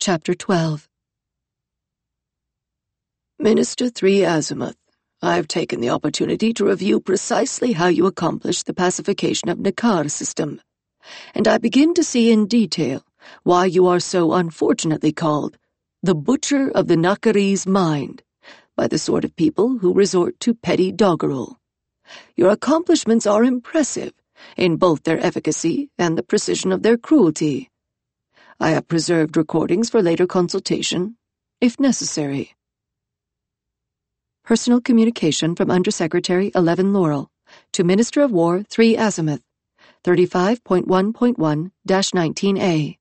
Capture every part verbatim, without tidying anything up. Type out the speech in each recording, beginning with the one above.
Chapter twelve. Minister three Azimuth, I have taken the opportunity to review precisely how you accomplished the pacification of Nakar system, and I begin to see in detail why you are so unfortunately called the butcher of the Nakari's mind by the sort of people who resort to petty doggerel. Your accomplishments are impressive in both their efficacy and the precision of their cruelty. I have preserved recordings for later consultation, if necessary. Personal communication from Undersecretary eleven Laurel to Minister of War three Azimuth, thirty-five point one point one dash nineteen A.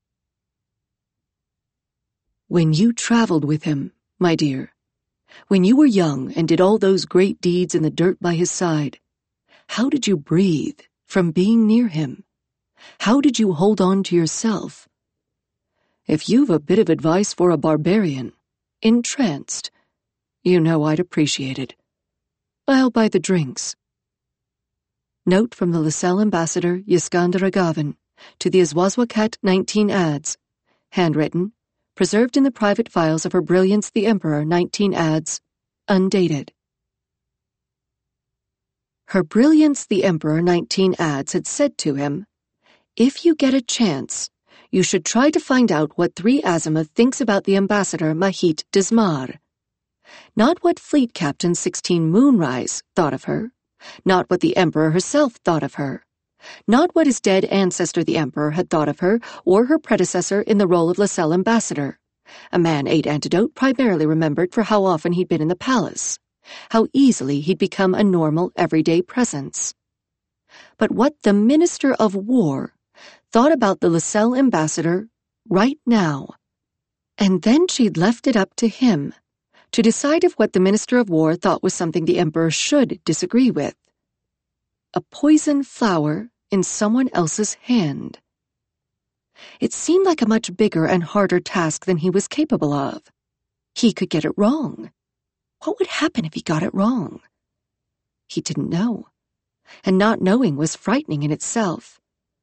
When you traveled with him, my dear, when you were young and did all those great deeds in the dirt by his side, how did you breathe from being near him? How did you hold on to yourself? If you've a bit of advice for a barbarian, entranced, you know I'd appreciate it. I'll buy the drinks. Note from the Lascelles ambassador Yiskandar Agavan to the Azwazwakat nineteen ads, handwritten, preserved in the private files of Her Brilliance the Emperor nineteen ads, undated. Her Brilliance the Emperor nineteen ads had said to him, "If you get a chance, you should try to find out what three Azimuth thinks about the ambassador Mahit Dismar. Not what Fleet Captain sixteen Moonrise thought of her, not what the Emperor herself thought of her, not what his dead ancestor the Emperor had thought of her or her predecessor in the role of Lascelles ambassador, a man Eight Antidote primarily remembered for how often he'd been in the palace, how easily he'd become a normal, everyday presence. But what the Minister of War thought about the Lascelles ambassador right now. And then she'd left it up to him to decide if what the Minister of War thought was something the Emperor should disagree with. A poison flower in someone else's hand. It seemed like a much bigger and harder task than he was capable of. He could get it wrong. What would happen if he got it wrong? He didn't know, and not knowing was frightening in itself.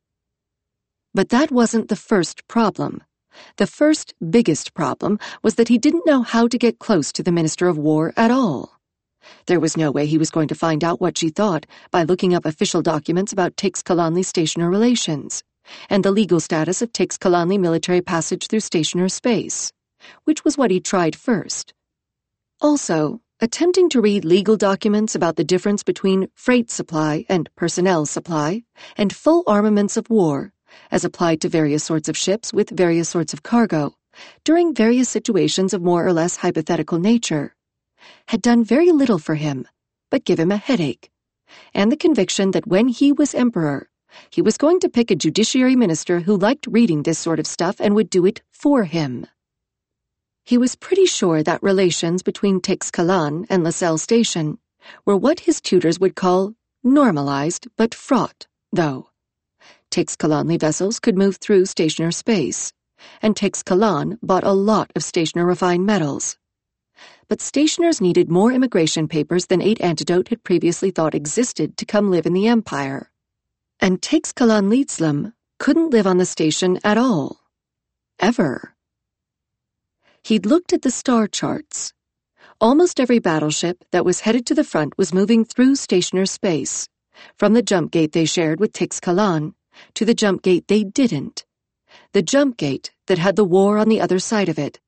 But that wasn't the first problem. The first, biggest problem was that he didn't know how to get close to the Minister of War at all. There was no way he was going to find out what she thought by looking up official documents about Tix-Kalanli stationer relations and the legal status of Tix-Kalanli military passage through stationer space, which was what he tried first. Also, attempting to read legal documents about the difference between freight supply and personnel supply and full armaments of war as applied to various sorts of ships with various sorts of cargo, during various situations of more or less hypothetical nature, had done very little for him, but give him a headache, and the conviction that when he was emperor, he was going to pick a judiciary minister who liked reading this sort of stuff and would do it for him. He was pretty sure that relations between Tix-Kalan and Lascelles Station were what his tutors would call normalized but fraught, though. Tix-Kalanli vessels could move through stationer space, and Tix-Kalan bought a lot of stationer refined metals. But stationers needed more immigration papers than Eight Antidote had previously thought existed to come live in the Empire. And Tix-Kalan Litzlam couldn't live on the station at all. Ever. He'd looked at the star charts. Almost every battleship that was headed to the front was moving through stationer space, from the jump gate they shared with Tix-Kalan to the jump gate they didn't, the jump gate that had the war on the other side of it.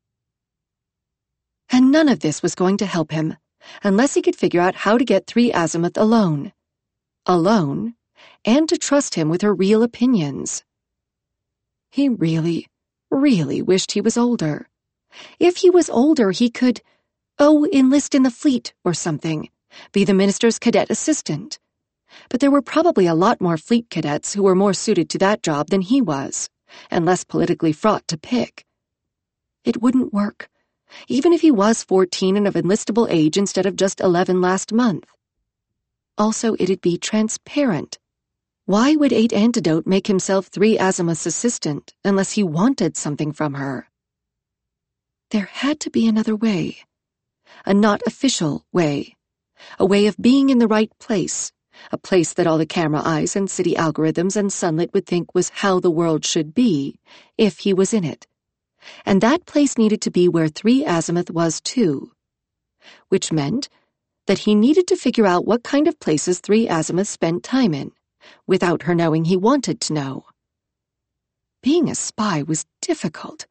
And none of this was going to help him, unless he could figure out how to get three Azimuth alone. Alone, and to trust him with her real opinions. He really, really wished he was older. If he was older, he could, oh, enlist in the fleet or something, be the minister's cadet assistant. But there were probably a lot more fleet cadets who were more suited to that job than he was, and less politically fraught to pick. It wouldn't work, even if he was fourteen and of enlistable age instead of just eleven last month. Also, it'd be transparent. Why would Eight Antidote make himself three Azimuth's assistant unless he wanted something from her? There had to be another way. A not official way. A way of being in the right place. A place that all the camera eyes and city algorithms and Sunlit would think was how the world should be if he was in it. and that place needed to be where three Azimuth was too, which meant that he needed to figure out what kind of places three Azimuth spent time in, without her knowing he wanted to know. Being a spy was difficult.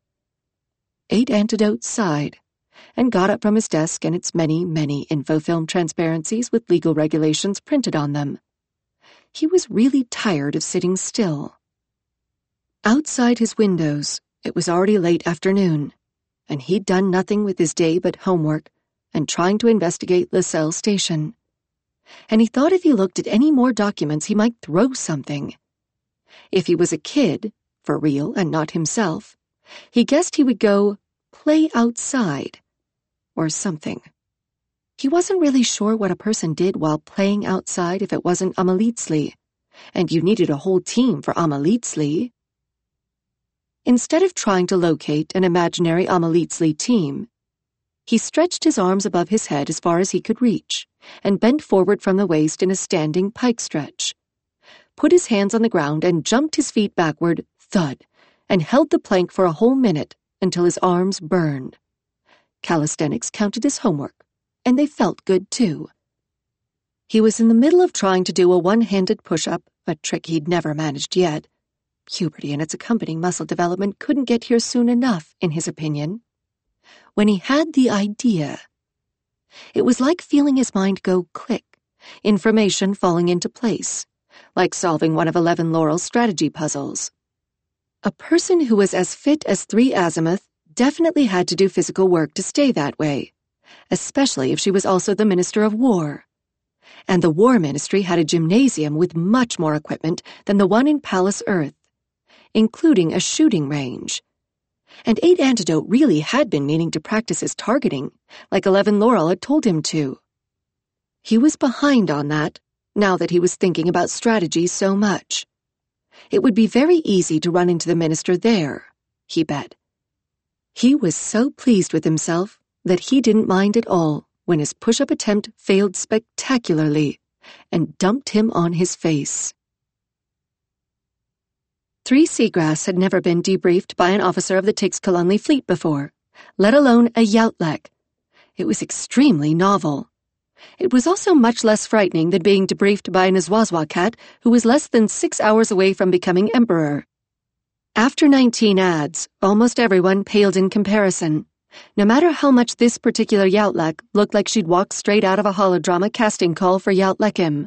Eight Antidote sighed, and got up from his desk and its many, many infofilm transparencies with legal regulations printed on them. He was really tired of sitting still. Outside his windows, it was already late afternoon, and he'd done nothing with his day but homework and trying to investigate LaSalle Station. And he thought if he looked at any more documents he might throw something. If he was a kid, for real and not himself, he guessed he would go play outside, or something. He wasn't really sure what a person did while playing outside if it wasn't Amalitsli, and you needed a whole team for Amalitsli. Instead of trying to locate an imaginary Amalitsli team, he stretched his arms above his head as far as he could reach, and bent forward from the waist in a standing pike stretch, put his hands on the ground and jumped his feet backward, thud, and held the plank for a whole minute until his arms burned. Calisthenics counted as homework, and they felt good too. He was in the middle of trying to do a one-handed push-up, a trick he'd never managed yet. Puberty and its accompanying muscle development couldn't get here soon enough, in his opinion, when he had the idea. It was like feeling his mind go click, information falling into place, like solving one of Eleven Laurel's strategy puzzles. A person who was as fit as three Azimuth definitely had to do physical work to stay that way, especially if she was also the Minister of War. And the War Ministry had a gymnasium with much more equipment than the one in Palace Earth, including a shooting range. And Eight Antidote really had been meaning to practice his targeting, like Eleven Laurel had told him to. He was behind on that, now that he was thinking about strategy so much. It would be very easy to run into the minister there, he bet. He was so pleased with himself that he didn't mind at all when his push-up attempt failed spectacularly and dumped him on his face. Three Seagrass had never been debriefed by an officer of the Tixkalunli fleet before, let alone a Yautlek. It was extremely novel. It was also much less frightening than being debriefed by an Azwazwa cat who was less than six hours away from becoming emperor. After nineteen ads, almost everyone paled in comparison, no matter how much this particular Yautlek looked like she'd walked straight out of a holodrama casting call for Yautlekim.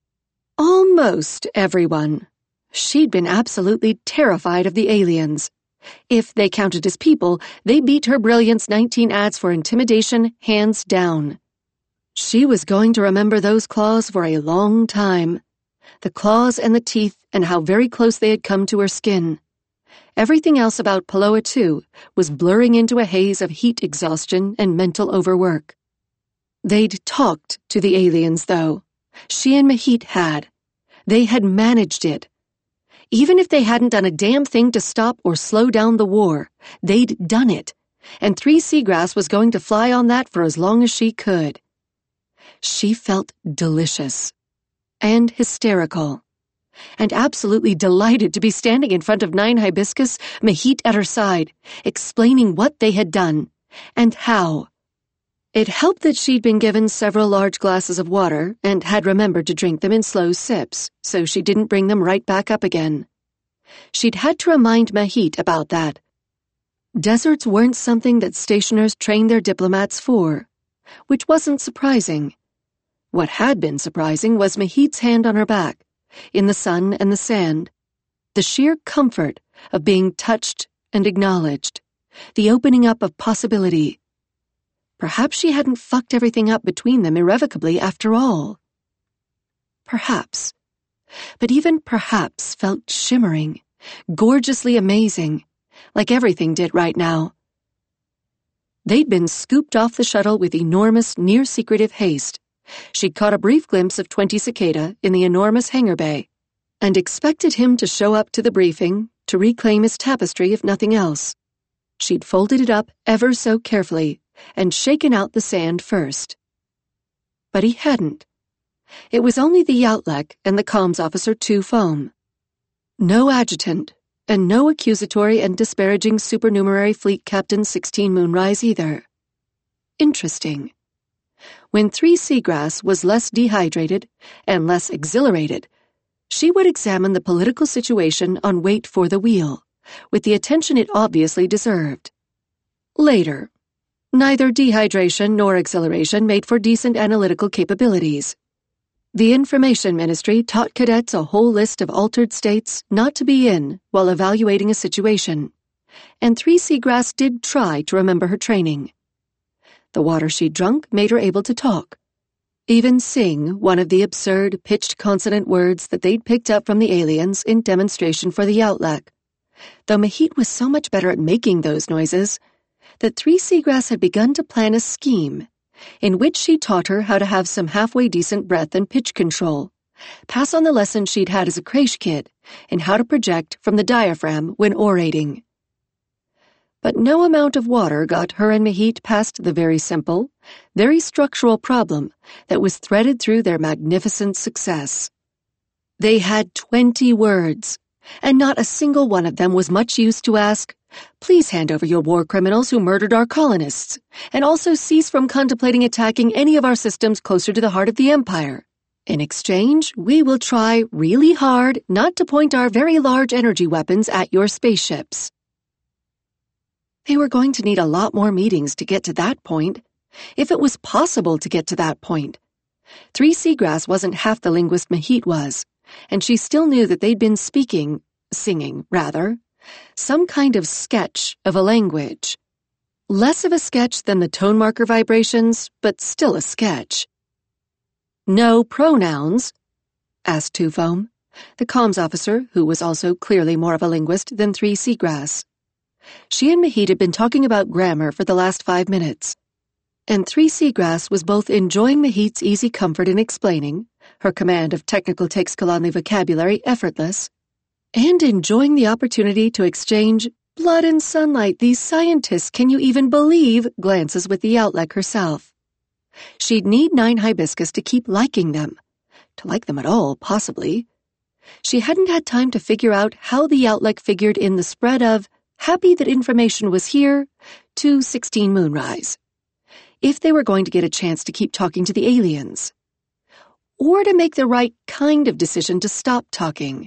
Almost everyone. She'd been absolutely terrified of the aliens. If they counted as people, they beat her brilliance nineteen ads for intimidation hands down. She was going to remember those claws for a long time. The claws and the teeth and how very close they had come to her skin. Everything else about Paloa, too, was blurring into a haze of heat exhaustion and mental overwork. They'd talked to the aliens, though. She and Mahit had. They had managed it. Even if they hadn't done a damn thing to stop or slow down the war, they'd done it, and Three Seagrass was going to fly on that for as long as she could. She felt delicious, and hysterical, and absolutely delighted to be standing in front of Nine Hibiscus, Mahit at her side, explaining what they had done, and how. It helped that she'd been given several large glasses of water and had remembered to drink them in slow sips, so she didn't bring them right back up again. She'd had to remind Mahit about that. Deserts weren't something that stationers trained their diplomats for, which wasn't surprising. What had been surprising was Mahit's hand on her back, in the sun and the sand, the sheer comfort of being touched and acknowledged, the opening up of possibility. Perhaps she hadn't fucked everything up between them irrevocably after all. Perhaps. But even perhaps felt shimmering, gorgeously amazing, like everything did right now. They'd been scooped off the shuttle with enormous, near-secretive haste. She'd caught a brief glimpse of Twenty Cicada in the enormous hangar bay, and expected him to show up to the briefing to reclaim his tapestry if nothing else. She'd folded it up ever so carefully, and shaken out the sand first. But he hadn't. It was only the Yautlek and the comms officer Tu Foam. No adjutant, and no accusatory and disparaging supernumerary fleet captain sixteen Moonrise either. Interesting. When Three Seagrass was less dehydrated and less exhilarated, she would examine the political situation on Wait for the Wheel, with the attention it obviously deserved. Later, neither dehydration nor exhilaration made for decent analytical capabilities. The Information Ministry taught cadets a whole list of altered states not to be in while evaluating a situation, and Three Seagrass did try to remember her training. The water she'd drunk made her able to talk, even sing one of the absurd, pitched consonant words that they'd picked up from the aliens in demonstration for the Outlek, though Mahit was so much better at making those noises that Three Seagrass had begun to plan a scheme in which she taught her how to have some halfway decent breath and pitch control, pass on the lessons she'd had as a creche kid in how to project from the diaphragm when orating. But no amount of water got her and Mahit past the very simple, very structural problem that was threaded through their magnificent success. They had twenty words, and not a single one of them was much use to ask, "Please hand over your war criminals who murdered our colonists, and also cease from contemplating attacking any of our systems closer to the heart of the Empire. In exchange, we will try really hard not to point our very large energy weapons at your spaceships." They were going to need a lot more meetings to get to that point, if it was possible to get to that point. Three Seagrass wasn't half the linguist Mahit was, and she still knew that they'd been speaking, singing, rather, some kind of sketch of a language. Less of a sketch than the tone marker vibrations, but still a sketch. "No pronouns?" asked Two-Foam, the comms officer who was also clearly more of a linguist than Three Seagrass. She and Mahit had been talking about grammar for the last five minutes, and Three Seagrass was both enjoying Mahit's easy comfort in explaining, her command of technical Texcalanli vocabulary effortless, and enjoying the opportunity to exchange blood and sunlight, these scientists, can you even believe, glances with the Outlek herself. She'd need Nine Hibiscus to keep liking them, to like them at all, possibly. She hadn't had time to figure out how the Outlek figured in the spread of happy that information was here to sixteen Moonrise, if they were going to get a chance to keep talking to the aliens, or to make the right kind of decision to stop talking.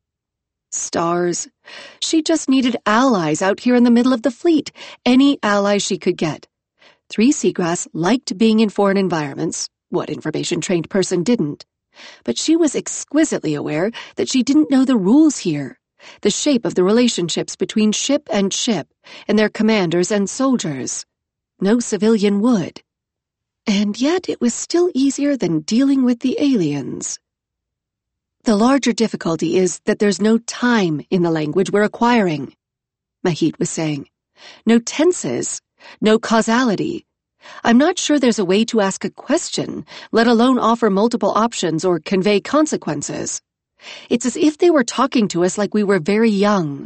Stars. She just needed allies out here in the middle of the fleet, any allies she could get. Three Seagrass liked being in foreign environments, what information-trained person didn't, but she was exquisitely aware that she didn't know the rules here, the shape of the relationships between ship and ship, and their commanders and soldiers. No civilian would. And yet it was still easier than dealing with the aliens. The larger difficulty is that there's no time in the language we're acquiring, Mahit was saying. No tenses, no causality. I'm not sure there's a way to ask a question, let alone offer multiple options or convey consequences. It's as if they were talking to us like we were very young.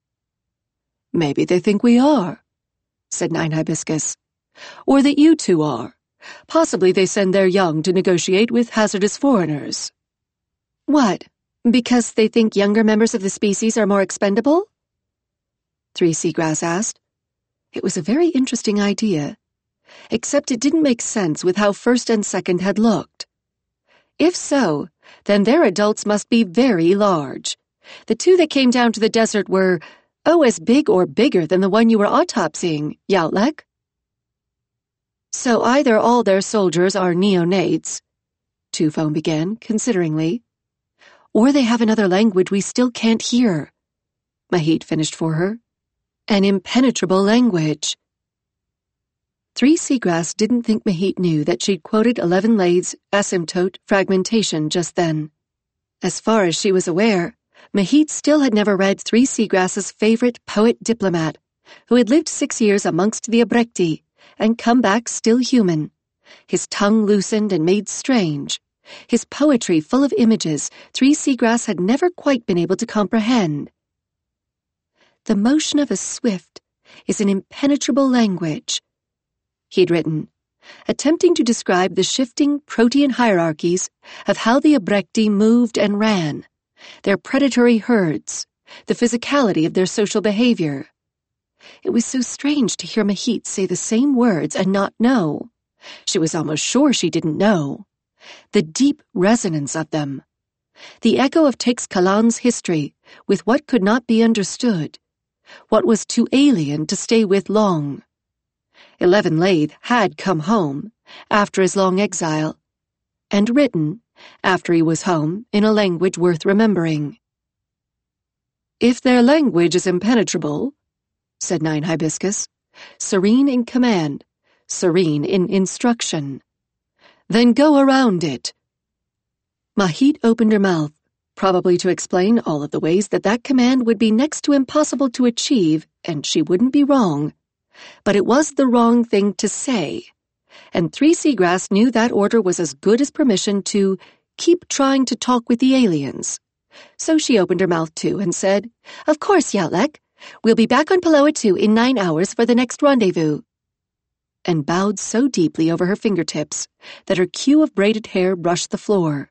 "Maybe they think we are," said Nine Hibiscus. "Or that you two are. Possibly they send their young to negotiate with hazardous foreigners." "What, because they think younger members of the species are more expendable?" Three Seagrass asked. It was a very interesting idea, except it didn't make sense with how First and Second had looked. If so, then their adults must be very large. The two that came down to the desert were, oh, as big or bigger than the one you were autopsying, Outlek. "So either all their soldiers are neonates," Two-Foam began, consideringly, "or they have another language we still can't hear," Mahit finished for her. "An impenetrable language." Three Seagrass didn't think Mahit knew that she'd quoted Eleven Lade's asymptote fragmentation just then. As far as she was aware, Mahit still had never read Three Seagrass's favorite poet-diplomat, who had lived six years amongst the Abrekti and come back still human, his tongue loosened and made strange, his poetry full of images Three Seagrass had never quite been able to comprehend. "The motion of a swift is an impenetrable language," he'd written, attempting to describe the shifting protean hierarchies of how the Abrekti moved and ran, their predatory herds, the physicality of their social behavior. It was so strange to hear Mahit say the same words and not know. She was almost sure she didn't know. The deep resonance of them. The echo of Teixcatlan's history with what could not be understood, what was too alien to stay with long. Eleven Lathe had come home, after his long exile, and written, after he was home, in a language worth remembering. "If their language is impenetrable," said Nine Hibiscus, serene in command, serene in instruction, "then go around it." Mahit opened her mouth, probably to explain all of the ways that that command would be next to impossible to achieve, and she wouldn't be wrong. But it was the wrong thing to say, and Three Seagrass knew that order was as good as permission to keep trying to talk with the aliens. So she opened her mouth too and said, "Of course, Yauthlek. We'll be back on Paloa two in nine hours for the next rendezvous," and bowed so deeply over her fingertips that her queue of braided hair brushed the floor.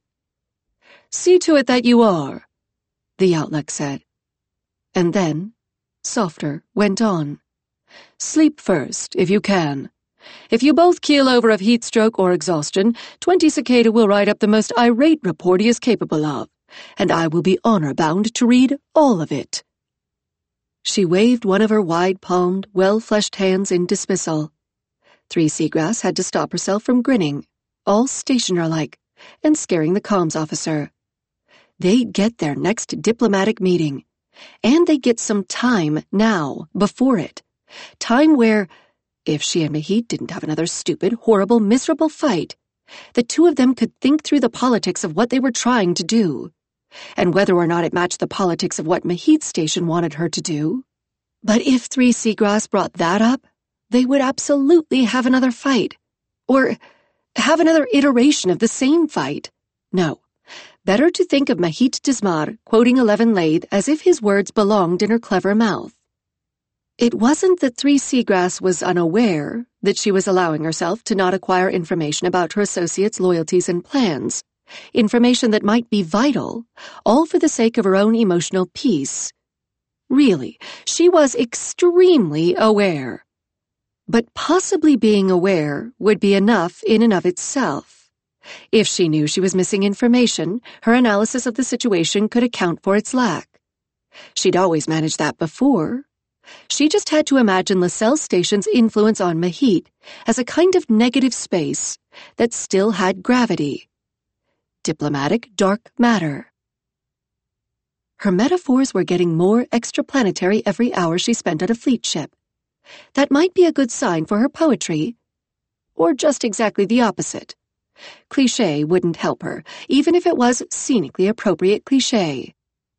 "See to it that you are," the Yauthlek said. And then, softer, went on. "Sleep first, if you can. If you both keel over of heat stroke or exhaustion, Twenty Cicada will write up the most irate report he is capable of, and I will be honor-bound to read all of it." She waved one of her wide-palmed, well-fleshed hands in dismissal. Three Seagrass had to stop herself from grinning, all stationer-like, and scaring the comms officer. They'd get their next diplomatic meeting, and they'd get some time now, before it. Time where, if she and Mahit didn't have another stupid, horrible, miserable fight, the two of them could think through the politics of what they were trying to do, and whether or not it matched the politics of what Mahit's station wanted her to do. But if Three Seagrass brought that up, they would absolutely have another fight. Or have another iteration of the same fight. No, better to think of Mahit Dismar quoting Eleven Lathe as if his words belonged in her clever mouth. It wasn't that Three Seagrass was unaware that she was allowing herself to not acquire information about her associates' loyalties and plans, information that might be vital, all for the sake of her own emotional peace. Really, she was extremely aware. But possibly being aware would be enough in and of itself. If she knew she was missing information, her analysis of the situation could account for its lack. She'd always managed that before. She just had to imagine LaSalle Station's influence on Mahit as a kind of negative space that still had gravity. Diplomatic dark matter. Her metaphors were getting more extraplanetary every hour she spent on a fleet ship. That might be a good sign for her poetry, or just exactly the opposite. Cliché wouldn't help her, even if it was scenically appropriate cliché.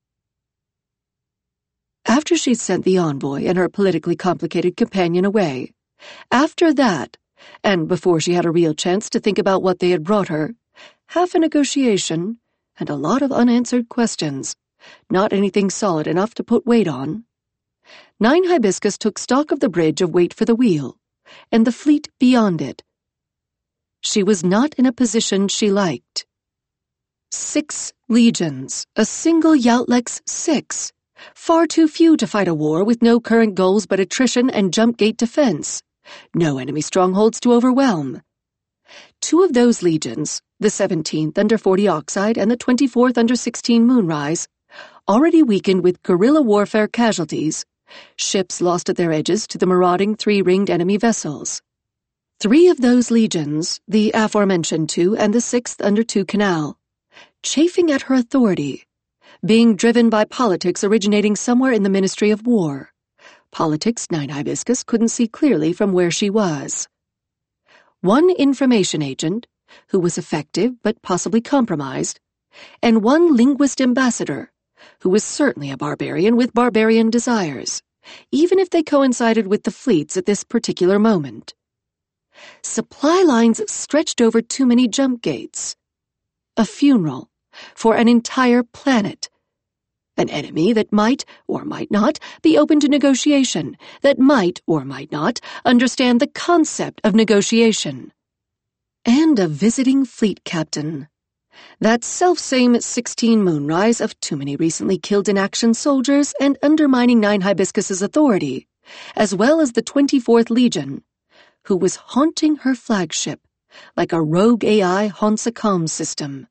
After she'd sent the envoy and her politically complicated companion away, after that, and before she had a real chance to think about what they had brought her, half a negotiation and a lot of unanswered questions, not anything solid enough to put weight on, Nine Hibiscus took stock of the bridge of Wait for the Wheel, and the fleet beyond it. She was not in a position she liked. Six legions, a single Yauthlek's six. Far too few to fight a war with no current goals but attrition and jump gate defense. No enemy strongholds to overwhelm. Two of those legions, the seventeenth under forty Oxide and the twenty-fourth under sixteen Moonrise, already weakened with guerrilla warfare casualties, ships lost at their edges to the marauding three-ringed enemy vessels. Three of those legions, the aforementioned two and the sixth under Two Canal, chafing at her authority, being driven by politics originating somewhere in the Ministry of War. Politics Nine Hibiscus couldn't see clearly from where she was. One information agent, who was effective but possibly compromised, and one linguist ambassador, who was certainly a barbarian with barbarian desires, even if they coincided with the fleets at this particular moment. Supply lines stretched over too many jump gates. A funeral for an entire planet. An enemy that might or might not be open to negotiation, that might or might not understand the concept of negotiation. And a visiting fleet captain. That self-same sixteen Moonrise of too many recently killed in action soldiers and undermining Nine Hibiscus's authority, as well as the twenty-fourth Legion, who was haunting her flagship like a rogue A I haunts a comm system.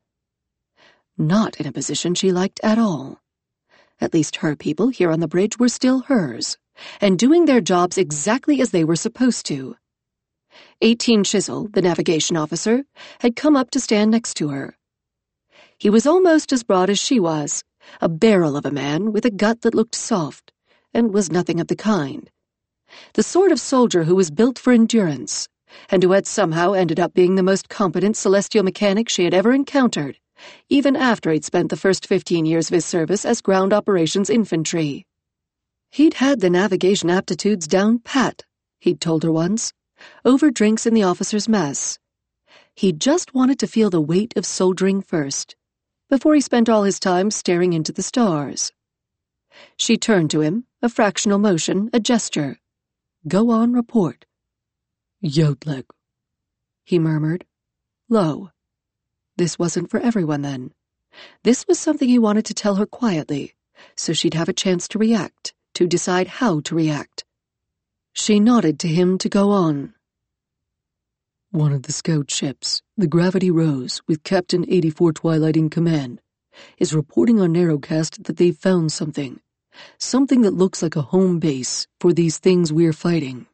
Not in a position she liked at all. At least her people here on the bridge were still hers, and doing their jobs exactly as they were supposed to. Eighteen Chisel, the navigation officer, had come up to stand next to her. He was almost as broad as she was, a barrel of a man with a gut that looked soft, and was nothing of the kind. The sort of soldier who was built for endurance, and who had somehow ended up being the most competent celestial mechanic she had ever encountered, even after he'd spent the first fifteen years of his service as ground operations infantry. He'd had the navigation aptitudes down pat, he'd told her once, over drinks in the officers' mess. He just wanted to feel the weight of soldiering first, before he spent all his time staring into the stars. She turned to him, a fractional motion, a gesture. Go on, report. Yodleg, he murmured, low. This wasn't for everyone, then. This was something he wanted to tell her quietly, so she'd have a chance to react, to decide how to react. She nodded to him to go on. One of the scout ships, the Gravity Rose, with Captain eighty-four Twilight in command, is reporting on Narrowcast that they've found something. Something that looks like a home base for these things we're fighting.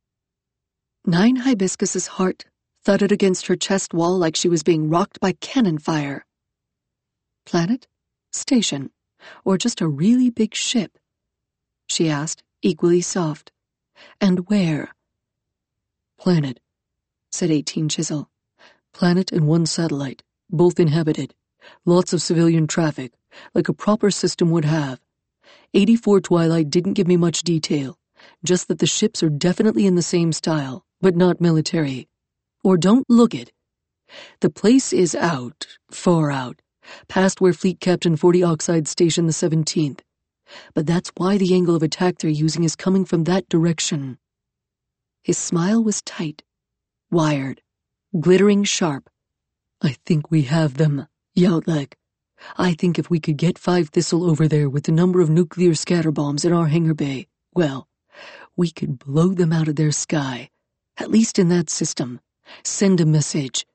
Nine Hibiscus's heart thudded against her chest wall like she was being rocked by cannon fire. Planet? Station? Or just a really big ship? She asked, equally soft. And where? Planet, said eighteen Chisel. Planet and one satellite, both inhabited. Lots of civilian traffic, like a proper system would have. eighty-four Twilight didn't give me much detail, just that the ships are definitely in the same style, but not military. Or don't look it. The place is out, far out, past where Fleet Captain Forty Oxide stationed the seventeenth. But that's why the angle of attack they're using is coming from that direction. His smile was tight, wired, glittering sharp. I think we have them, Yodleg. I think if we could get Five Thistle over there with the number of nuclear scatter bombs in our hangar bay, well, we could blow them out of their sky, at least in that system. Send a message.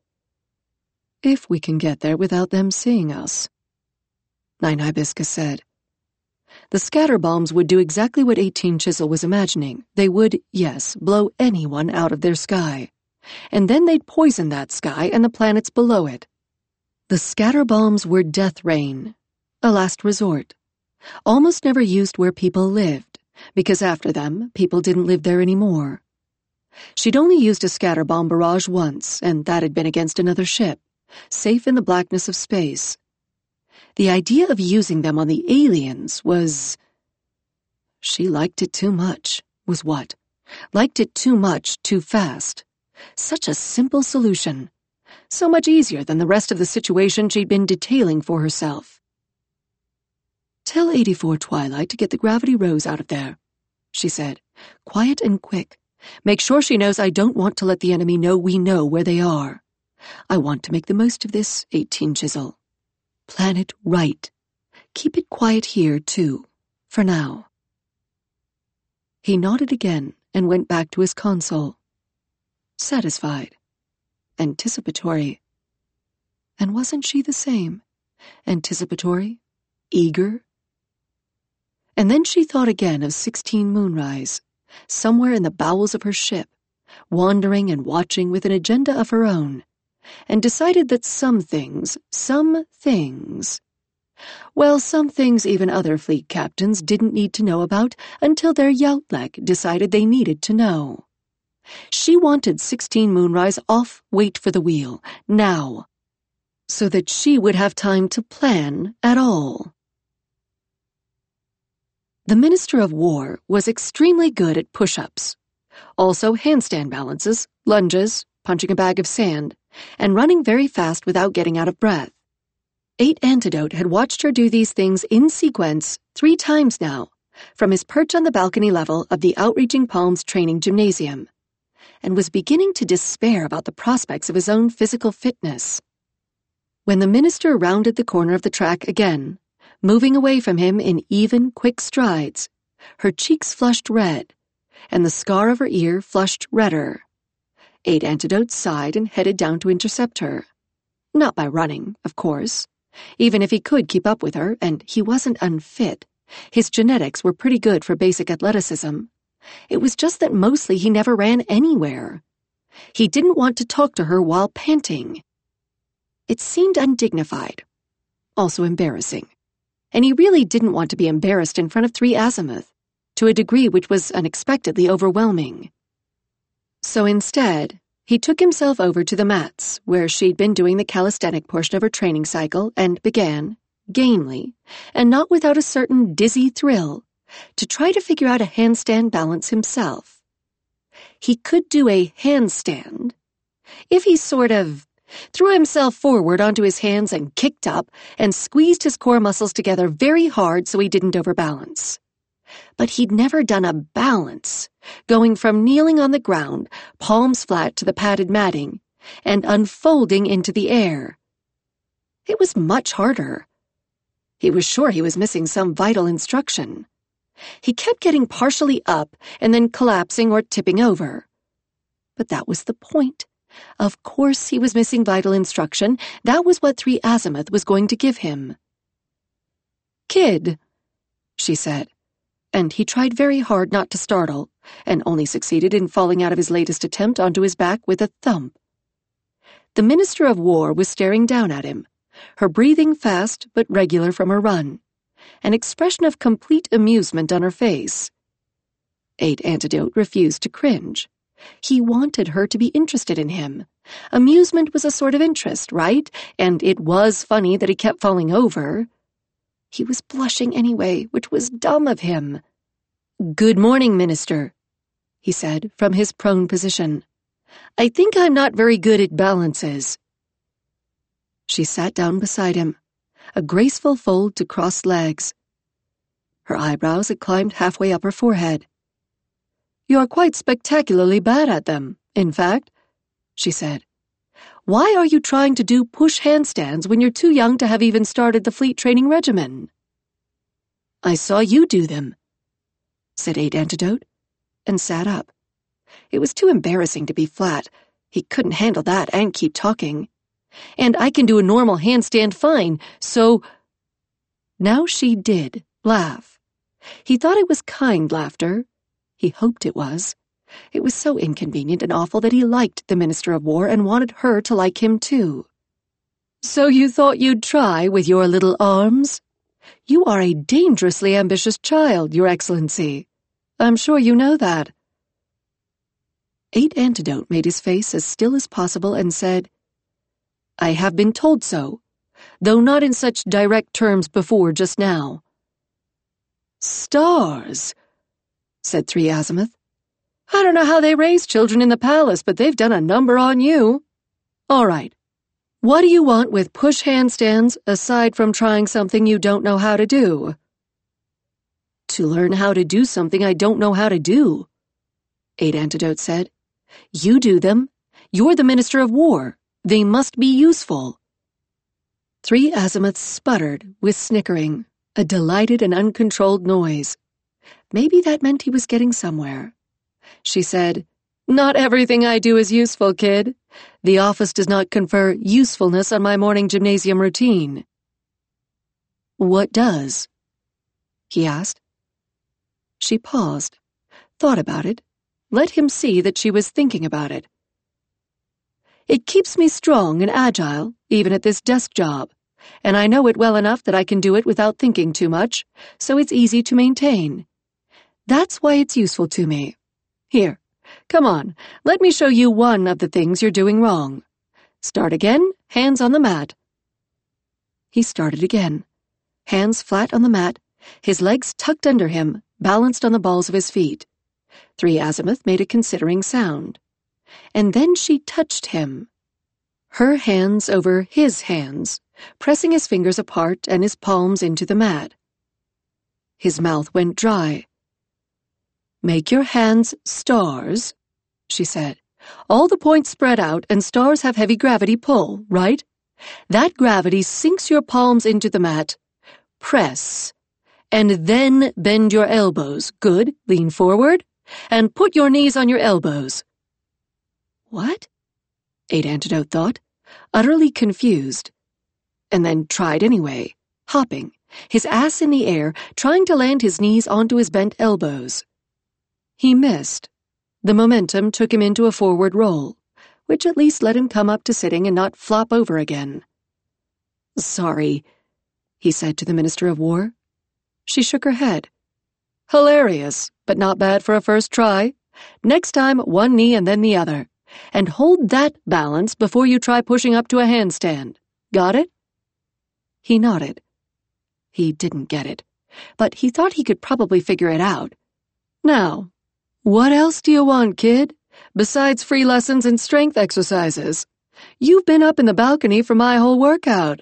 If we can get there without them seeing us, Nine Hibiscus said. The scatter bombs would do exactly what eighteen Chisel was imagining. They would, yes, blow anyone out of their sky. And then they'd poison that sky and the planets below it. The scatter bombs were death rain, a last resort, almost never used where people lived, because after them, people didn't live there anymore. She'd only used a scatter bomb barrage once, and that had been against another ship, safe in the blackness of space. The idea of using them on the aliens was... She liked it too much, was what? Liked it too much, too fast. Such a simple solution. So much easier than the rest of the situation she'd been detailing for herself. Tell eighty-four Twilight to get the Gravity Rose out of there, she said, quiet and quick. Make sure she knows I don't want to let the enemy know we know where they are. I want to make the most of this, eighteen Chisel. Plan it right. Keep it quiet here, too, for now. He nodded again and went back to his console. Satisfied. Anticipatory. And wasn't she the same? Anticipatory? Eager? And then she thought again of sixteen Moonrise, somewhere in the bowels of her ship, wandering and watching with an agenda of her own, and decided that some things, some things... Well, some things even other fleet captains didn't need to know about until their Yodleg decided they needed to know. She wanted sixteen Moonrise off Wait for the Wheel, now, so that she would have time to plan at all. The Minister of War was extremely good at push-ups, also handstand balances, lunges, punching a bag of sand, and running very fast without getting out of breath. Eight Antidote had watched her do these things in sequence three times now, from his perch on the balcony level of the Outreaching Palms training gymnasium, and was beginning to despair about the prospects of his own physical fitness. When the minister rounded the corner of the track again, moving away from him in even, quick strides, her cheeks flushed red, and the scar of her ear flushed redder. Eight Antidotes sighed and headed down to intercept her. Not by running, of course. Even if he could keep up with her, and he wasn't unfit, his genetics were pretty good for basic athleticism. It was just that mostly he never ran anywhere. He didn't want to talk to her while panting. It seemed undignified, also embarrassing. And he really didn't want to be embarrassed in front of Three Azimuth, to a degree which was unexpectedly overwhelming. So instead, he took himself over to the mats, where she'd been doing the calisthenic portion of her training cycle, and began, gamely, and not without a certain dizzy thrill, to try to figure out a handstand balance himself. He could do a handstand if he sort of threw himself forward onto his hands and kicked up and squeezed his core muscles together very hard so he didn't overbalance. But he'd never done a balance, going from kneeling on the ground, palms flat to the padded matting, and unfolding into the air. It was much harder. He was sure he was missing some vital instruction. He kept getting partially up and then collapsing or tipping over. But that was the point. Of course he was missing vital instruction. That was what Three Azimuth was going to give him. "Kid," she said, and he tried very hard not to startle, and only succeeded in falling out of his latest attempt onto his back with a thump. The Minister of War was staring down at him, her breathing fast but regular from her run, an expression of complete amusement on her face. Eight Antidote refused to cringe. He wanted her to be interested in him. Amusement was a sort of interest, right? And it was funny that he kept falling over. He was blushing anyway, which was dumb of him. "Good morning, Minister," he said from his prone position. "I think I'm not very good at balances." She sat down beside him, a graceful fold to crossed legs. Her eyebrows had climbed halfway up her forehead. "You're quite spectacularly bad at them, in fact," she said. "Why are you trying to do push handstands when you're too young to have even started the fleet training regimen?" "I saw you do them," said Eight Antidote, and sat up. It was too embarrassing to be flat. He couldn't handle that and keep talking. "And I can do a normal handstand fine, so—" Now she did laugh. He thought it was kind laughter. He hoped it was. It was so inconvenient and awful that he liked the Minister of War and wanted her to like him too. "So you thought you'd try with your little arms? You are a dangerously ambitious child, Your Excellency. I'm sure you know that." Eight Antidote made his face as still as possible and said, "I have been told so, though not in such direct terms before just now." "Stars," said Three Azimuth. "I don't know how they raise children in the palace, but they've done a number on you. All right. What do you want with push handstands aside from trying something you don't know how to do?" "To learn how to do something I don't know how to do," Eight Antidote said. "You do them. You're the Minister of War. They must be useful." Three Azimuth sputtered with snickering, a delighted and uncontrolled noise. Maybe that meant he was getting somewhere. She said, "Not everything I do is useful, kid. The office does not confer usefulness on my morning gymnasium routine." "What does?" he asked. She paused, thought about it, let him see that she was thinking about it. "It keeps me strong and agile, even at this desk job, and I know it well enough that I can do it without thinking too much, so it's easy to maintain. That's why it's useful to me. Here, come on, let me show you one of the things you're doing wrong. Start again, hands on the mat." He started again, hands flat on the mat, his legs tucked under him, balanced on the balls of his feet. Three Azimuth made a considering sound. And then she touched him. Her hands over his hands, pressing his fingers apart and his palms into the mat. His mouth went dry. "Make your hands stars," she said. "All the points spread out and stars have heavy gravity pull, right? That gravity sinks your palms into the mat. Press. And then bend your elbows. Good. Lean forward. And put your knees on your elbows. What? Eight Antidote thought, utterly confused. And then tried anyway, hopping, his ass in the air, trying to land his knees onto his bent elbows. He missed. The momentum took him into a forward roll, which at least let him come up to sitting and not flop over again. Sorry, he said to the Minister of War. She shook her head. Hilarious, but not bad for a first try. Next time, one knee and then the other. And hold that balance before you try pushing up to a handstand. Got it? He nodded. He didn't get it, but he thought he could probably figure it out. Now, what else do you want, kid? Besides free lessons and strength exercises. You've been up in the balcony for my whole workout.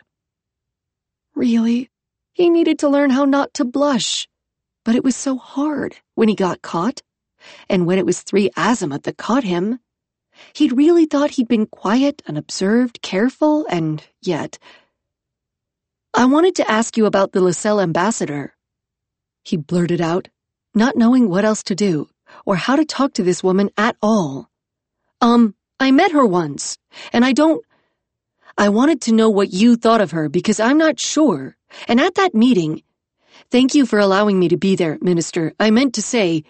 Really? He needed to learn how not to blush. But it was so hard when he got caught. And when it was Three Azimuth that caught him. He'd really thought he'd been quiet and observed, careful, and yet... I wanted to ask you about the Lysell ambassador. He blurted out, not knowing what else to do, or how to talk to this woman at all. Um, I met her once, and I don't... I wanted to know what you thought of her, because I'm not sure. And at that meeting... Thank you for allowing me to be there, Minister. I meant to say...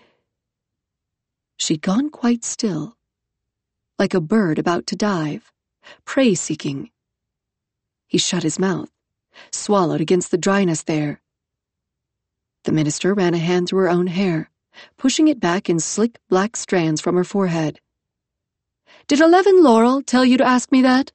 She'd gone quite still, like a bird about to dive, prey-seeking. He shut his mouth, swallowed against the dryness there. The minister ran a hand through her own hair, pushing it back in slick black strands from her forehead. Did Eleven Laurel tell you to ask me that?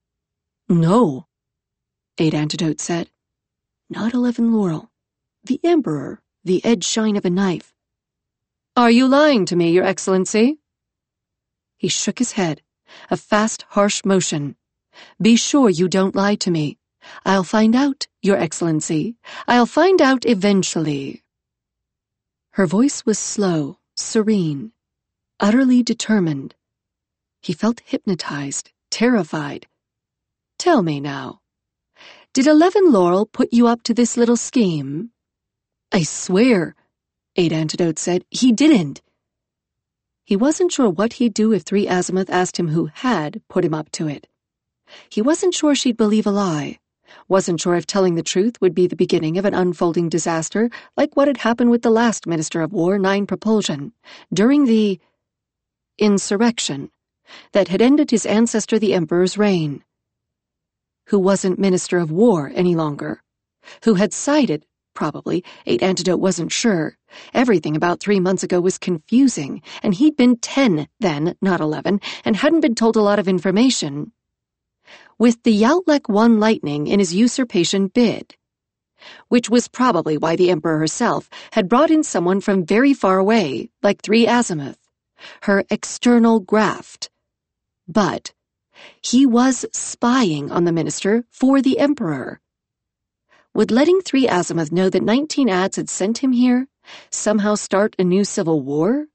No, Eight Antidote said. Not Eleven Laurel. The Emperor, the edge shine of a knife. Are you lying to me, Your Excellency? He shook his head, a fast, harsh motion. Be sure you don't lie to me. I'll find out, Your Excellency. I'll find out eventually. Her voice was slow, serene, utterly determined. He felt hypnotized, terrified. Tell me now, did Eleven Laurel put you up to this little scheme? I swear, Eight Antidote said, he didn't. He wasn't sure what he'd do if Three Azimuth asked him who had put him up to it. He wasn't sure she'd believe a lie, wasn't sure if telling the truth would be the beginning of an unfolding disaster like what had happened with the last Minister of War, Nine Propulsion, during the insurrection that had ended his ancestor the Emperor's reign. Who wasn't Minister of War any longer, who had sided, probably, Eight Antidote wasn't sure. Everything about three months ago was confusing, and he'd been ten then, not eleven, and hadn't been told a lot of information. With the Yautlek One Lightning in his usurpation bid, which was probably why the Emperor herself had brought in someone from very far away, like Three Azimuth, her external graft. But he was spying on the minister for the Emperor. Would letting Three Azimuth know that nineteen ads had sent him here somehow start a new civil war?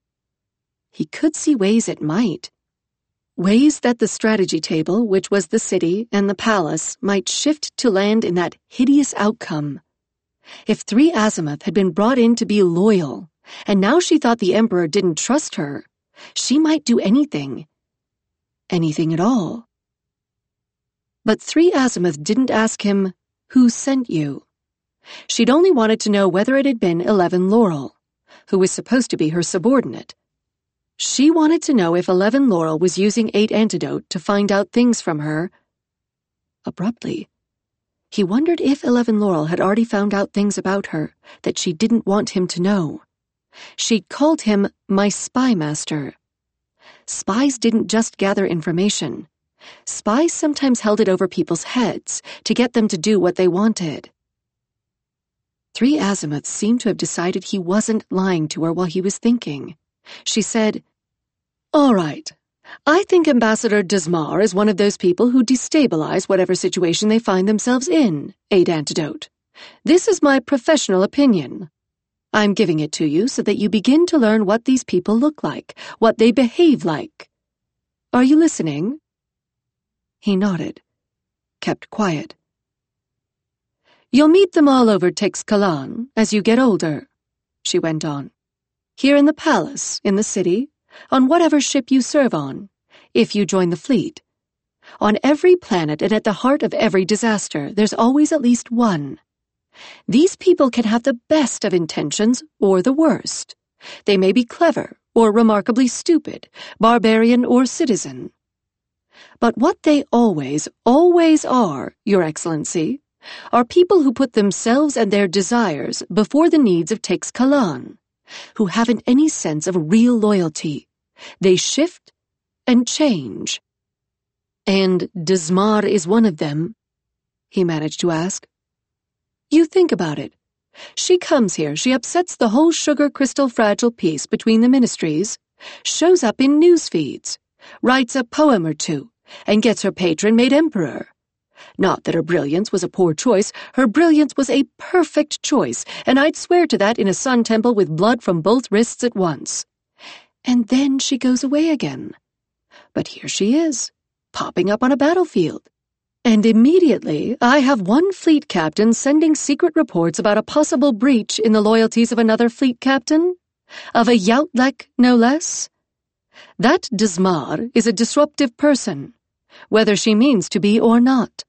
He could see ways it might. Ways that the strategy table, which was the city and the palace, might shift to land in that hideous outcome. If Three Azimuth had been brought in to be loyal, and now she thought the Emperor didn't trust her, she might do anything. Anything at all. But Three Azimuth didn't ask him, who sent you? She'd only wanted to know whether it had been Eleven Laurel, who was supposed to be her subordinate. She wanted to know if Eleven Laurel was using Eight Antidote to find out things from her. Abruptly, he wondered if Eleven Laurel had already found out things about her that she didn't want him to know. She'd called him my spy master. Spies didn't just gather information. Spies sometimes held it over people's heads to get them to do what they wanted. Three Azimuth seemed to have decided he wasn't lying to her while he was thinking. She said, All right, I think Ambassador Desmar is one of those people who destabilize whatever situation they find themselves in, Eight Antidote. This is my professional opinion. I'm giving it to you so that you begin to learn what these people look like, what they behave like. Are you listening? He nodded. kept quiet. "You'll meet them all over Teixcalan as you get older," she went on. "Here in the palace, in the city, on whatever ship you serve on, if you join the fleet. On every planet and at the heart of every disaster, there's always at least one. These people can have the best of intentions or the worst. They may be clever or remarkably stupid, barbarian or citizen. But what they always, always are, Your Excellency, are people who put themselves and their desires before the needs of Teixcalan, who haven't any sense of real loyalty. They shift and change." "And Dismar is one of them?" he managed to ask. "You think about it. She comes here, she upsets the whole sugar crystal fragile peace between the ministries, shows up in news feeds, writes a poem or two, and gets her patron made emperor. Not that her brilliance was a poor choice, her brilliance was a perfect choice, and I'd swear to that in a sun temple with blood from both wrists at once. And then she goes away again. But here she is, popping up on a battlefield. And immediately I have one fleet captain sending secret reports about a possible breach in the loyalties of another fleet captain, of a Yautlek no less. That Dismar is a disruptive person, whether she means to be or not."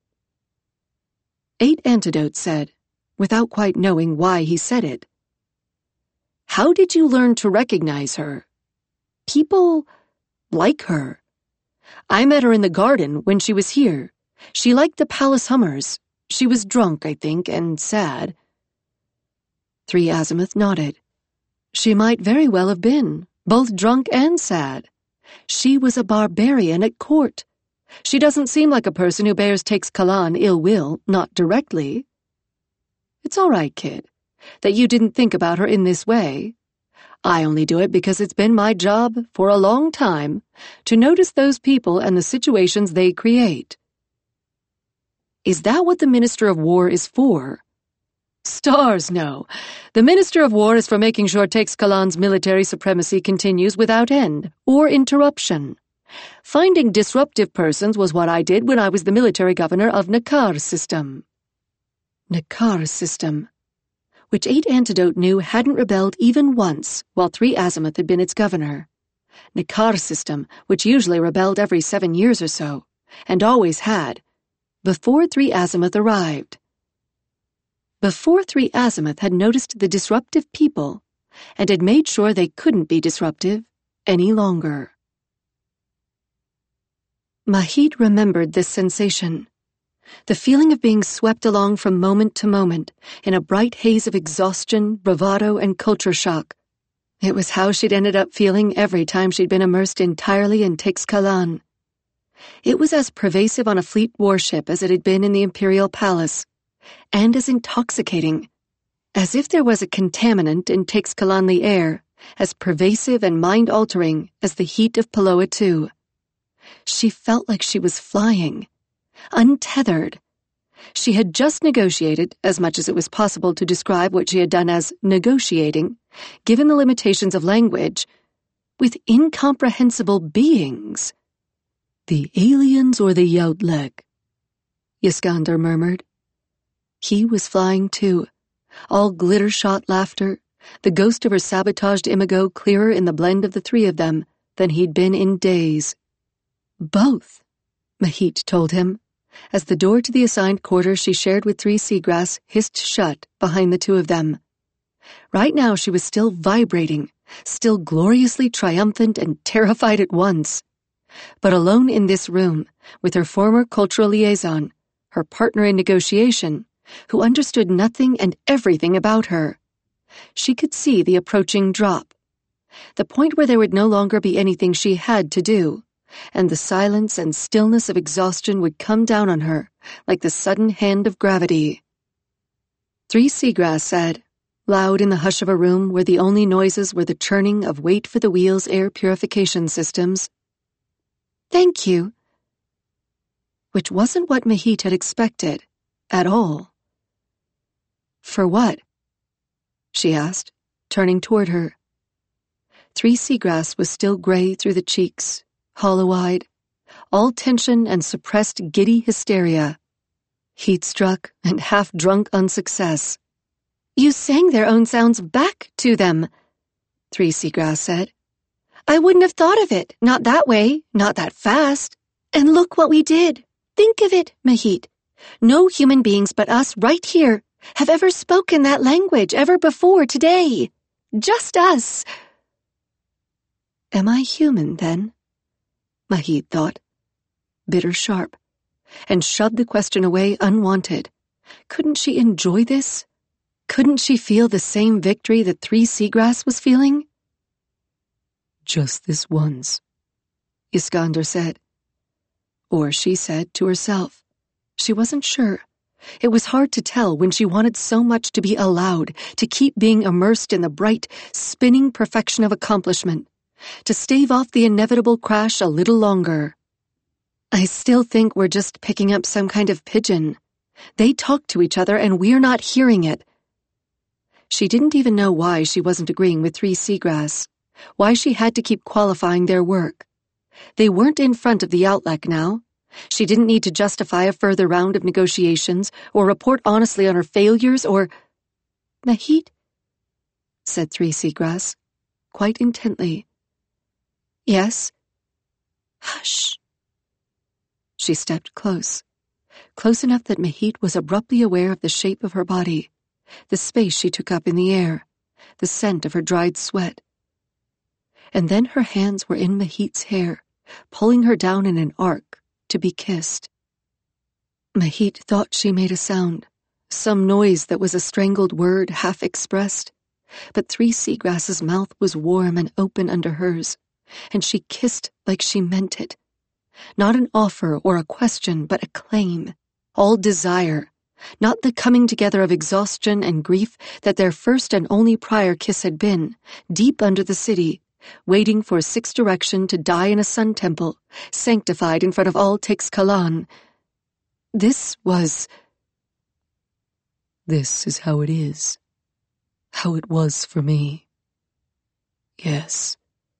Eight Antidote said, without quite knowing why he said it, "How did you learn to recognize her? People like her. I met her in the garden when she was here. She liked the palace hummers. She was drunk, I think, and sad." Three Azimuth nodded. "She might very well have been, both drunk and sad. She was a barbarian at court. She doesn't seem like a person who bears Teixcalan ill will, not directly. It's all right, kid, that you didn't think about her in this way. I only do it because it's been my job, for a long time, to notice those people and the situations they create." "Is that what the Minister of War is for?" "Stars, no. The Minister of War is for making sure Teixcalan's military supremacy continues without end or interruption. Finding disruptive persons was what I did when I was the military governor of Nakar System." Nakar System, which Eight Antidote knew hadn't rebelled even once while Three Azimuth had been its governor. Nakar System, which usually rebelled every seven years or so, and always had, before Three Azimuth arrived. Before Three Azimuth had noticed the disruptive people, and had made sure they couldn't be disruptive any longer. Mahit remembered this sensation, the feeling of being swept along from moment to moment in a bright haze of exhaustion, bravado, and culture shock. It was how she'd ended up feeling every time she'd been immersed entirely in Teixcalan. It was as pervasive on a fleet warship as it had been in the Imperial Palace, and as intoxicating, as if there was a contaminant in Teixcalanli air, as pervasive and mind-altering as the heat of Paloa two. She felt like she was flying, untethered. She had just negotiated, as much as it was possible to describe what she had done as negotiating, given the limitations of language, with incomprehensible beings. "The aliens or the Yautlek?" Iskander murmured. He was flying too, all glitter-shot laughter, the ghost of her sabotaged imago clearer in the blend of the three of them than he'd been in days. "Both," Mahit told him, as the door to the assigned quarter she shared with Three Seagrass hissed shut behind the two of them. Right now she was still vibrating, still gloriously triumphant and terrified at once. But alone in this room, with her former cultural liaison, her partner in negotiation, who understood nothing and everything about her, she could see the approaching drop, the point where there would no longer be anything she had to do, and the silence and stillness of exhaustion would come down on her like the sudden hand of gravity. Three Seagrass said, loud in the hush of a room where the only noises were the churning of Wait for the Wheels air purification systems, "Thank you," which wasn't what Mahit had expected, at all. "For what?" she asked, turning toward her. Three Seagrass was still gray through the cheeks, hollow-eyed, all tension and suppressed giddy hysteria. Heat-struck and half-drunk on success. "You sang their own sounds back to them," Three Seagrass said. "I wouldn't have thought of it, not that way, not that fast. And look what we did. Think of it, Mahit. No human beings but us right here have ever spoken that language ever before today. Just us." Am I human, then? Mahit thought, bitter sharp, and shoved the question away unwanted. Couldn't she enjoy this? Couldn't she feel the same victory that Three Seagrass was feeling? "Just this once," Iskander said. Or she said to herself. She wasn't sure. It was hard to tell when she wanted so much to be allowed to keep being immersed in the bright, spinning perfection of accomplishment, to stave off the inevitable crash a little longer. "I still think we're just picking up some kind of pigeon. They talk to each other and we're not hearing it." She didn't even know why she wasn't agreeing with Three Seagrass, why she had to keep qualifying their work. They weren't in front of the Outlet now. She didn't need to justify a further round of negotiations or report honestly on her failures or— "Mahit," said Three Seagrass, quite intently. "Yes?" "Hush." She stepped close, close enough that Mahit was abruptly aware of the shape of her body, the space she took up in the air, the scent of her dried sweat. And then her hands were in Mahit's hair, pulling her down in an arc to be kissed. Mahit thought she made a sound, some noise that was a strangled word half expressed, but Three Seagrass's mouth was warm and open under hers, and she kissed like she meant it. Not an offer or a question, but a claim, all desire, not the coming together of exhaustion and grief that their first and only prior kiss had been, deep under the city, waiting for Sixth Direction to die in a sun temple, sanctified in front of all Tixkalan. This was... "This is how it is. How it was for me. Yes."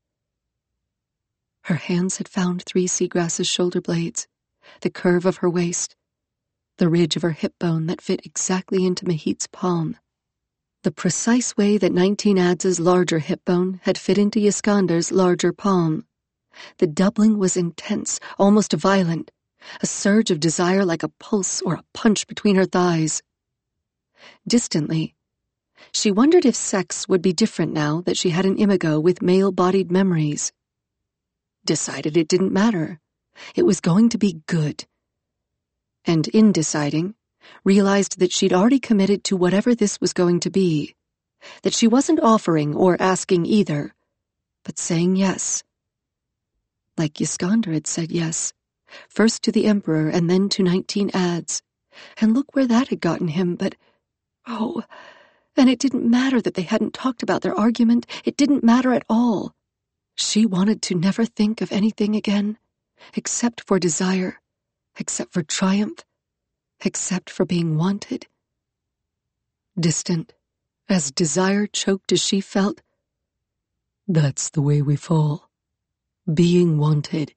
Her hands had found Three Seagrass's shoulder blades, the curve of her waist, the ridge of her hip bone that fit exactly into Mahit's palm, the precise way that Nineteen Ads's larger hip bone had fit into Iskander's larger palm. The doubling was intense, almost violent, a surge of desire like a pulse or a punch between her thighs. Distantly, she wondered if sex would be different now that she had an imago with male-bodied memories. Decided it didn't matter. It was going to be good. And in deciding, realized that she'd already committed to whatever this was going to be, that she wasn't offering or asking either, but saying yes. Like Iskander had said yes, first to the Emperor and then to Nineteen Ads, and look where that had gotten him, but, oh, and it didn't matter that they hadn't talked about their argument, it didn't matter at all. She wanted to never think of anything again, except for desire, except for triumph, except for being wanted. Distant, as desire choked as she felt. That's the way we fall. Being wanted.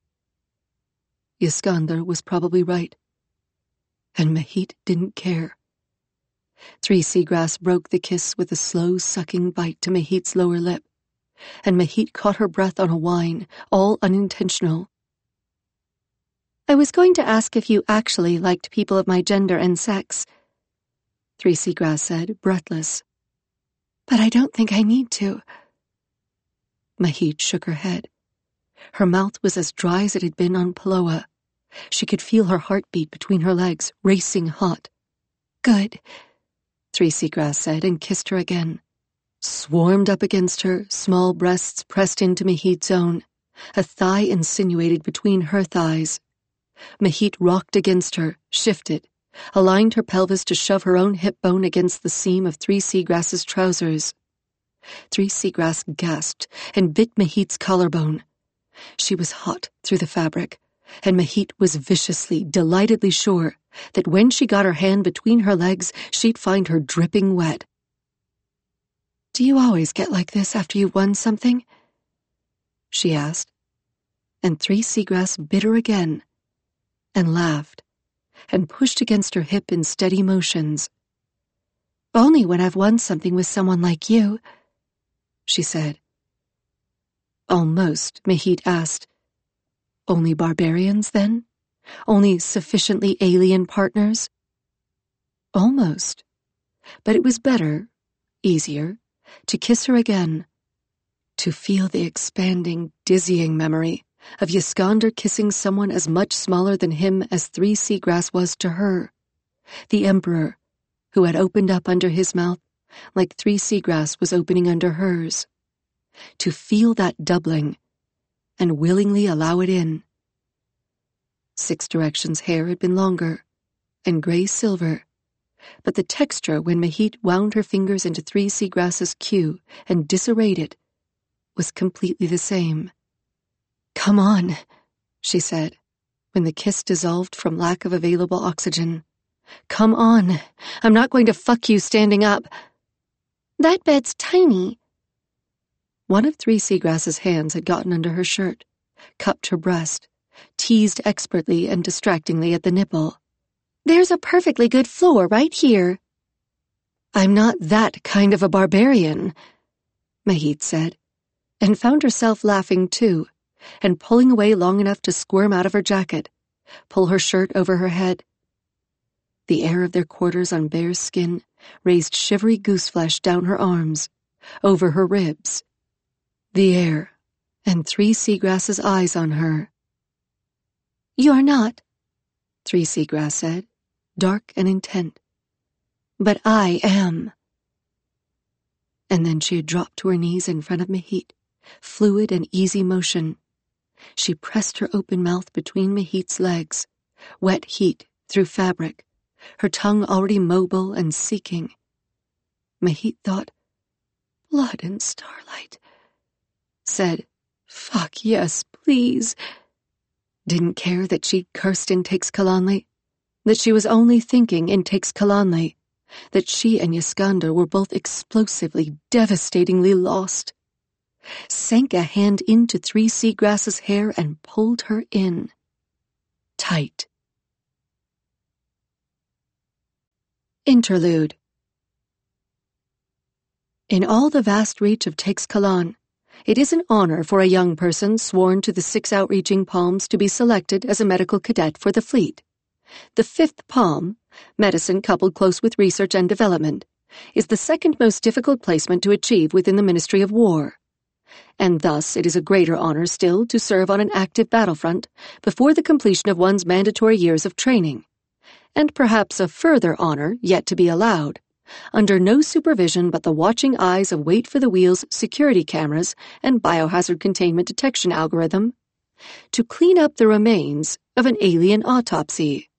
Iskander was probably right. And Mahit didn't care. Three Seagrass broke the kiss with a slow, sucking bite to Mahit's lower lip, and Mahit caught her breath on a whine, all unintentional. "I was going to ask if you actually liked people of my gender and sex," Three Seagrass said, breathless. "But I don't think I need to." Mahit shook her head. Her mouth was as dry as it had been on Paloa. She could feel her heartbeat between her legs, racing hot. "Good," Three Seagrass said, and kissed her again. Swarmed up against her, small breasts pressed into Mahit's own, a thigh insinuated between her thighs. Mahit rocked against her, shifted, aligned her pelvis to shove her own hip bone against the seam of Three Seagrass's trousers. Three Seagrass gasped and bit Mahit's collarbone. She was hot through the fabric, and Mahit was viciously, delightedly sure that when she got her hand between her legs, she'd find her dripping wet. "Do you always get like this after you've won something?" she asked. and Three Seagrass bit her again, and laughed, and pushed against her hip in steady motions. "Only when I've won something with someone like you," she said. "Almost," Mahit asked. "Only barbarians, then? Only sufficiently alien partners?" "Almost. But it was better, easier, to kiss her again, to feel the expanding, dizzying memory of Iskander kissing someone as much smaller than him as Three Seagrass was to her, the Emperor, who had opened up under his mouth like Three Seagrass was opening under hers, to feel that doubling and willingly allow it in. Six Directions' hair had been longer and gray-silver, but the texture when Mahit wound her fingers into Three Seagrass's queue and disarrayed it was completely the same. "Come on," she said, when the kiss dissolved from lack of available oxygen. "Come on. I'm not going to fuck you standing up." "That bed's tiny." One of Three Seagrass's hands had gotten under her shirt, cupped her breast, teased expertly and distractingly at the nipple. "There's a perfectly good floor right here." "I'm not that kind of a barbarian," Mahit said, and found herself laughing too, and pulling away long enough to squirm out of her jacket, pull her shirt over her head. The air of their quarters on bare skin raised shivery gooseflesh down her arms, over her ribs. The air, and Three Seagrass's eyes on her. "You're not," Three Seagrass said, dark and intent. "But I am." And then she had dropped to her knees in front of Mahit, fluid and easy motion. She pressed her open mouth between Mahit's legs, wet heat through fabric, her tongue already mobile and seeking. Mahit thought, "Blood and starlight," said, "Fuck yes, please." Didn't care that she'd cursed in Teixcalonli, that she was only thinking in Teixcalonli, that she and Iskander were both explosively, devastatingly lost. Sank a hand into Three Seagrass's hair and pulled her in. Tight. Interlude. In all the vast reach of Teixcalan, it is an honor for a young person sworn to the six outreaching palms to be selected as a medical cadet for the fleet. The fifth palm, medicine coupled close with research and development, is the second most difficult placement to achieve within the Ministry of War. And thus it is a greater honor still to serve on an active battlefront before the completion of one's mandatory years of training, and perhaps a further honor yet to be allowed, under no supervision but the watching eyes of Wait for the Wheel's security cameras and biohazard containment detection algorithm, to clean up the remains of an alien autopsy.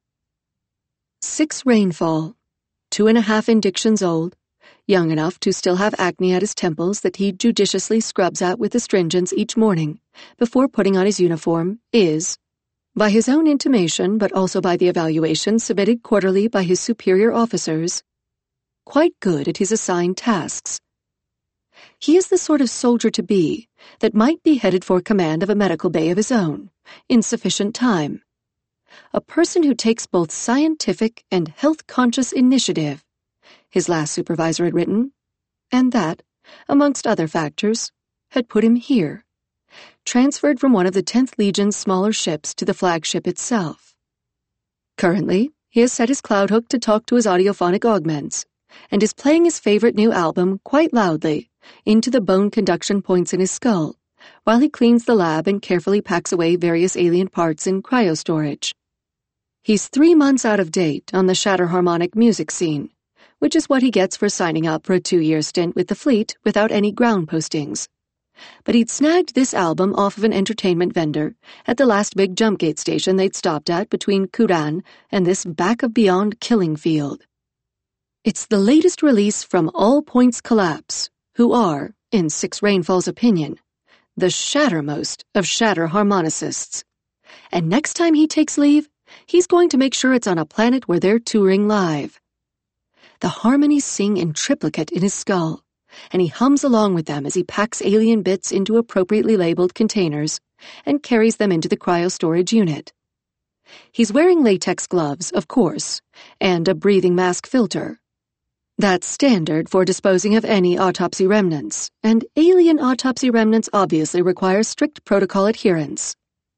Six Rainfall, two and a half indictions old, young enough to still have acne at his temples that he judiciously scrubs at with astringents each morning before putting on his uniform, is, by his own intimation but also by the evaluation submitted quarterly by his superior officers, quite good at his assigned tasks. He is the sort of soldier to be that might be headed for command of a medical bay of his own, in sufficient time. A person who takes both scientific and health-conscious initiative, his last supervisor had written, and that, amongst other factors, had put him here, transferred from one of the tenth Legion's smaller ships to the flagship itself. Currently, he has set his cloud hook to talk to his audiophonic augments, and is playing his favorite new album quite loudly into the bone conduction points in his skull, while he cleans the lab and carefully packs away various alien parts in cryo-storage. He's three months out of date on the shatter harmonic music scene, which is what he gets for signing up for a two-year stint with the fleet without any ground postings. But he'd snagged this album off of an entertainment vendor at the last big jump gate station they'd stopped at between Kuran and this back-of-beyond killing field. It's the latest release from All Points Collapse, who are, in Six Rainfall's opinion, the shattermost of shatter harmonicists. And next time he takes leave, he's going to make sure it's on a planet where they're touring live. The harmonies sing in triplicate in his skull, and he hums along with them as he packs alien bits into appropriately labeled containers and carries them into the cryostorage unit. He's wearing latex gloves, of course, and a breathing mask filter. That's standard for disposing of any autopsy remnants, and alien autopsy remnants obviously require strict protocol adherence.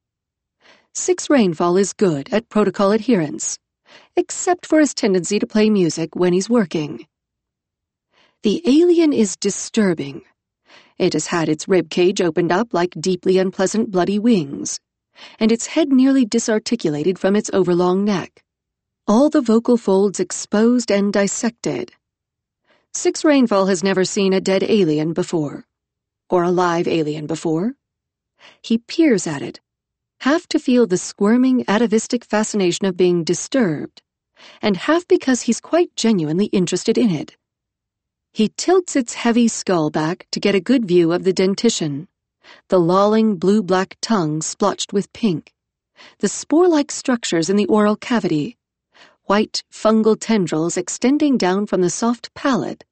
Six Rainfall is good at protocol adherence, except for his tendency to play music when he's working. The alien is disturbing. It has had its rib cage opened up like deeply unpleasant bloody wings, and its head nearly disarticulated from its overlong neck, all the vocal folds exposed and dissected. Six Rainfall has never seen a dead alien before, or a live alien before. He peers at it, half to feel the squirming, atavistic fascination of being disturbed, and half because he's quite genuinely interested in it. He tilts its heavy skull back to get a good view of the dentition, the lolling blue-black tongue splotched with pink, the spore-like structures in the oral cavity, white fungal tendrils extending down from the soft palate.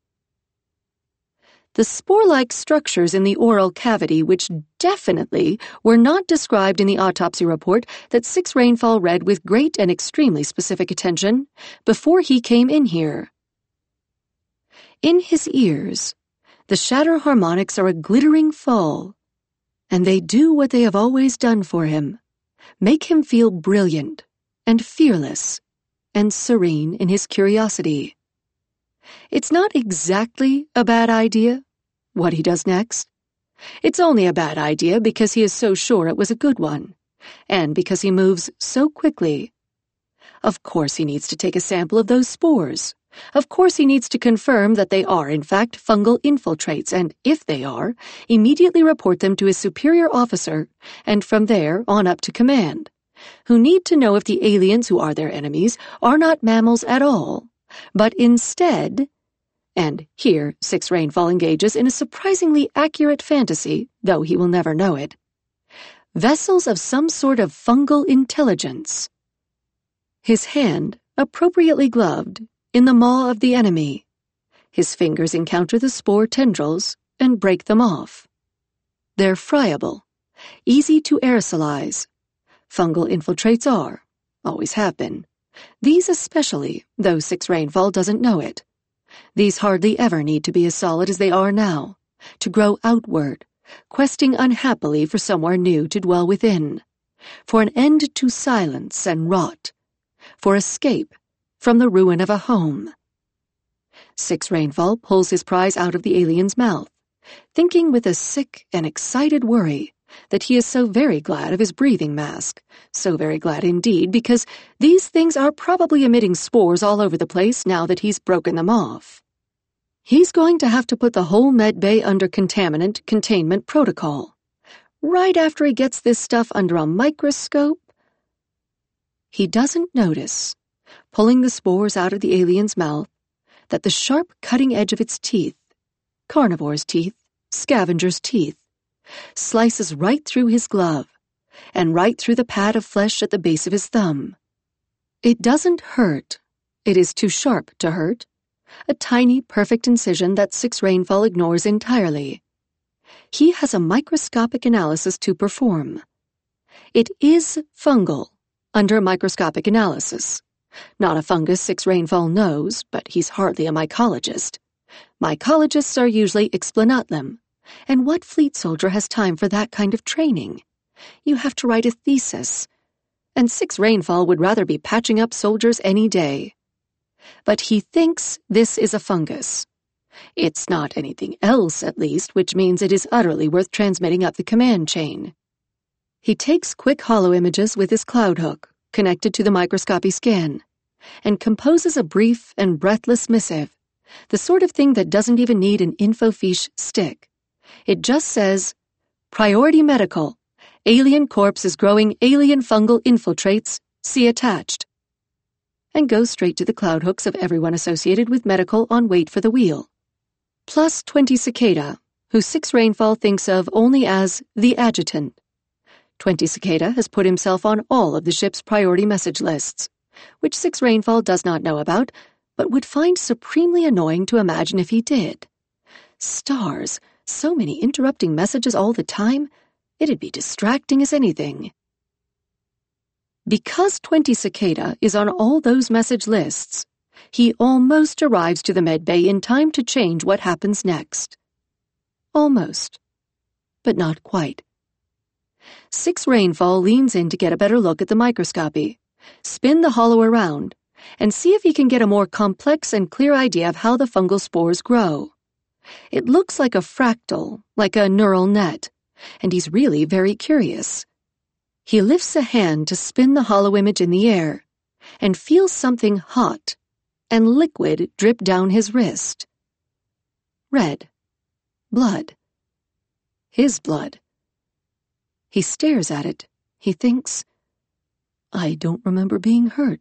The spore-like structures in the oral cavity, which definitely were not described in the autopsy report that Six Rainfall read with great and extremely specific attention before he came in here. In his ears, the shatter harmonics are a glittering fall, and they do what they have always done for him, make him feel brilliant and fearless and serene in his curiosity. It's not exactly a bad idea, what he does next. It's only a bad idea because he is so sure it was a good one, and because he moves so quickly. Of course he needs to take a sample of those spores. Of course he needs to confirm that they are, in fact, fungal infiltrates, and if they are, immediately report them to his superior officer, and from there on up to command, who need to know if the aliens who are their enemies are not mammals at all, but instead, and here Six Rainfall engages in a surprisingly accurate fantasy, though he will never know it, vessels of some sort of fungal intelligence. His hand, appropriately gloved, in the maw of the enemy. His fingers encounter the spore tendrils and break them off. They're friable, easy to aerosolize. Fungal infiltrates are, always have been. These especially, though Six Rainfall doesn't know it. These hardly ever need to be as solid as they are now, to grow outward, questing unhappily for somewhere new to dwell within, for an end to silence and rot, for escape from the ruin of a home. Six Rainfall pulls his prize out of the alien's mouth, thinking with a sick and excited worry that he is so very glad of his breathing mask, so very glad indeed because these things are probably emitting spores all over the place now that he's broken them off. He's going to have to put the whole med bay under contaminant containment protocol. Right after he gets this stuff under a microscope, he doesn't notice, pulling the spores out of the alien's mouth, that the sharp cutting edge of its teeth, carnivore's teeth, scavenger's teeth, slices right through his glove and right through the pad of flesh at the base of his thumb. It doesn't hurt. It is too sharp to hurt. A tiny, perfect incision that Six Rainfall ignores entirely. He has a microscopic analysis to perform. It is fungal, under microscopic analysis. Not a fungus Six Rainfall knows, but he's hardly a mycologist. Mycologists are usually explanatlim, and what fleet soldier has time for that kind of training? You have to write a thesis, and Six Rainfall would rather be patching up soldiers any day. But he thinks this is a fungus. It's not anything else, at least, which means it is utterly worth transmitting up the command chain. He takes quick hollow images with his cloud hook, connected to the microscopy scan, and composes a brief and breathless missive, the sort of thing that doesn't even need an infofiche stick. It just says, Priority Medical, Alien Corpse is growing alien fungal infiltrates, see attached, and goes straight to the cloud hooks of everyone associated with medical on wait for the wheel. Plus twenty Cicada, who Six Rainfall thinks of only as the adjutant. Twenty Cicada has put himself on all of the ship's priority message lists, which Six Rainfall does not know about, but would find supremely annoying to imagine if he did. Stars, so many interrupting messages all the time. It'd be distracting as anything. Because twenty Cicada is on all those message lists, he almost arrives to the medbay in time to change what happens next. Almost. But not quite. Six Rainfall leans in to get a better look at the microscopy, spin the hollow around, and see if he can get a more complex and clear idea of how the fungal spores grow. It looks like a fractal, like a neural net, and he's really very curious. He lifts a hand to spin the hollow image in the air, and feels something hot and liquid drip down his wrist. Red. Blood. His blood. He stares at it. He thinks, I don't remember being hurt.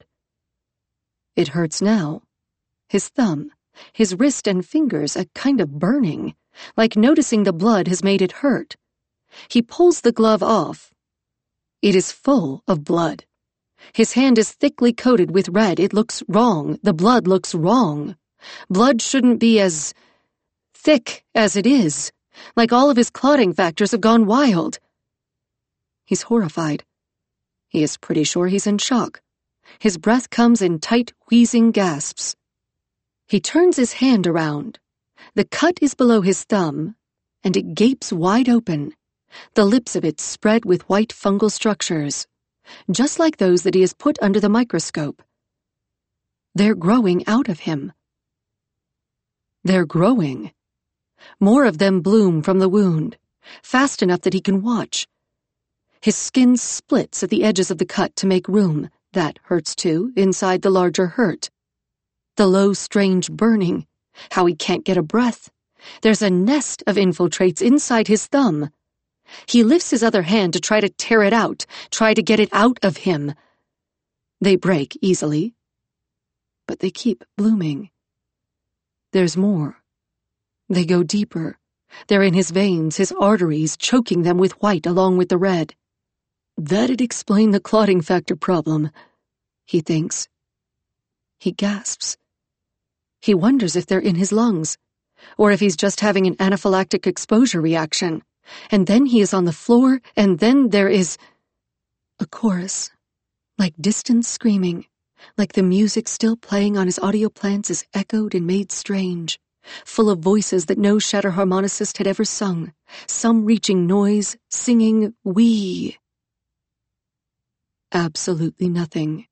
It hurts now. His thumb, his wrist and fingers are kind of burning, like noticing the blood has made it hurt. He pulls the glove off. It is full of blood. His hand is thickly coated with red. It looks wrong. The blood looks wrong. Blood shouldn't be as thick as it is, like all of his clotting factors have gone wild. He's horrified. He is pretty sure he's in shock. His breath comes in tight, wheezing gasps. He turns his hand around. The cut is below his thumb, and it gapes wide open, the lips of it spread with white fungal structures, just like those that he has put under the microscope. They're growing out of him. They're growing. More of them bloom from the wound, fast enough that he can watch. His skin splits at the edges of the cut to make room. That hurts too, inside the larger hurt. The low, strange burning. How he can't get a breath. There's a nest of infiltrates inside his thumb. He lifts his other hand to try to tear it out, try to get it out of him. They break easily, but they keep blooming. There's more. They go deeper. They're in his veins, his arteries, choking them with white along with the red. That'd explain the clotting factor problem, he thinks. He gasps. He wonders if they're in his lungs, or if he's just having an anaphylactic exposure reaction. And then he is on the floor, and then there is a chorus, like distant screaming, like the music still playing on his audio plants is echoed and made strange, full of voices that no shatter harmonicist had ever sung, some reaching noise, singing wee. Absolutely nothing.